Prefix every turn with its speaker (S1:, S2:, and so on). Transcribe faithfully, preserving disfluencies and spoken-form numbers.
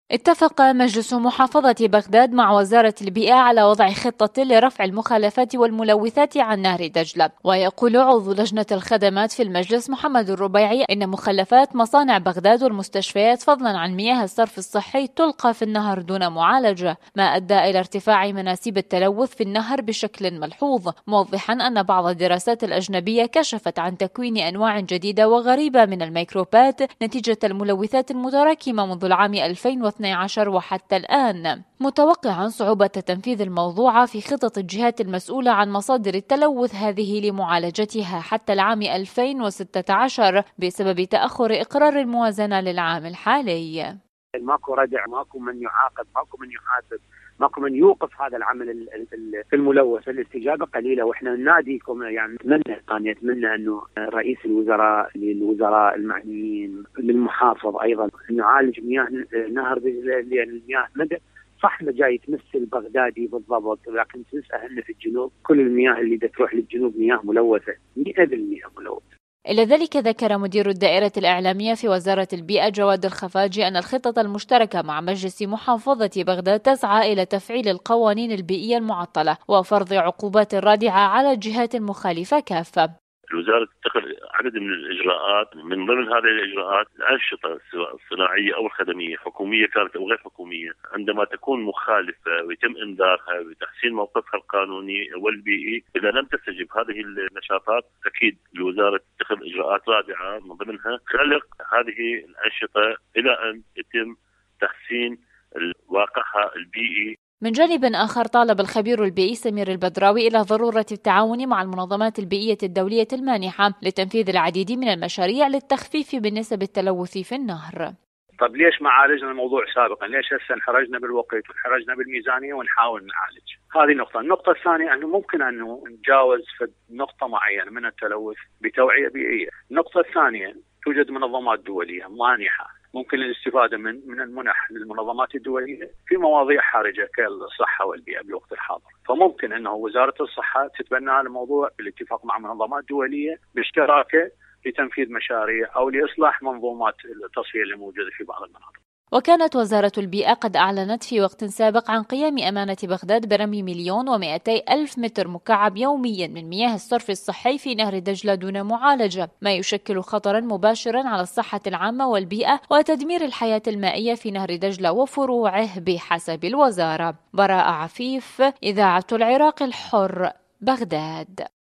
S1: اتفق مجلس محافظة بغداد مع وزارة البيئة على وضع خطة لرفع المخلفات والملوثات عن نهر دجلة. ويقول عضو لجنة الخدمات في المجلس محمد الربيعي إن مخلفات مصانع بغداد والمستشفيات فضلا عن مياه الصرف الصحي تلقى في النهر دون معالجة، ما أدى إلى ارتفاع مناسيب التلوث في النهر بشكل ملحوظ، موضحا أن بعض الدراسات الأجنبية كشفت عن تكوين أنواع جديدة وغريبة من الميكروبات نتيجة الملوثات المتراكمة منذ العام ألفين واثني عشر وحتى الآن، متوقعا صعوبة تنفيذ الموضوع في خطط الجهات المسؤولة عن مصادر التلوث هذه لمعالجتها حتى العام ألفين وستة عشر بسبب تأخر إقرار الموازنة للعام الحالي.
S2: ماكو ردع، ماكو من يعاقب، ماكو من يحاسب، ماكو من يوقف هذا العمل الملوث. الاستجابه قليله، واحنا نناديكم يعني نتمنى يعني نتمنى انه رئيس الوزراء للوزراء المعنيين للمحافظ ايضا نعالج مياه نهر دجله، لان المياه مدى صح ما جاي تمثل البغدادي بالضبط، لكن تنسى ان في الجنوب كل المياه اللي تروح للجنوب مياه ملوثه مئة بالمئة ملوثه.
S1: إلى ذلك ذكر مدير الدائرة الإعلامية في وزارة البيئة جواد الخفاجي أن الخطة المشتركة مع مجلس محافظة بغداد تسعى إلى تفعيل القوانين البيئية المعطلة وفرض عقوبات رادعة على الجهات المخالفة كافة.
S3: الوزارة تتخذ عدد من الإجراءات، من ضمن هذه الإجراءات الأنشطة سواء الصناعية أو الخدمية، حكومية كانت أو غير حكومية، عندما تكون مخالفة ويتم إنذارها وتحسين موقفها القانوني والبيئي، إذا لم تستجب هذه النشاطات أكيد الوزارة تتخذ إجراءات رادعة، من ضمنها خلق هذه الأنشطة إلى أن يتم تحسين واقعها البيئي.
S1: من جانب آخر طالب الخبير البيئي سمير البدراوي إلى ضرورة التعاون مع المنظمات البيئية الدولية المانحة لتنفيذ العديد من المشاريع للتخفيف من نسب التلوث في النهر.
S4: طب ليش ما عالجنا الموضوع سابقا؟ ليش هسه انحرجنا بالوقت وانحرجنا بالميزانية ونحاول نعالج؟ هذه نقطة. النقطة الثانية أنه ممكن أنه نتجاوز في نقطة معينة من التلوث بتوعية بيئية. النقطة الثانية توجد منظمات دولية مانحة ممكن الاستفادة من من المنح للمنظمات الدولية في مواضيع حرجة كالصحة والبيئة بالوقت الحاضر، فممكن أنه وزارة الصحة تتبنى هذا الموضوع بالاتفاق مع منظمات دولية باشتراكه لتنفيذ مشاريع أو لإصلاح منظومات التصفية اللي موجودة في بعض المناطق.
S1: وكانت وزارة البيئة قد أعلنت في وقت سابق عن قيام أمانة بغداد برمي مليون ومئتي ألف متر مكعب يوميا من مياه الصرف الصحي في نهر دجلة دون معالجة، ما يشكل خطرا مباشرا على الصحة العامة والبيئة وتدمير الحياة المائية في نهر دجلة وفروعه بحسب الوزارة. براء عفيف، إذاعة العراق الحر، بغداد.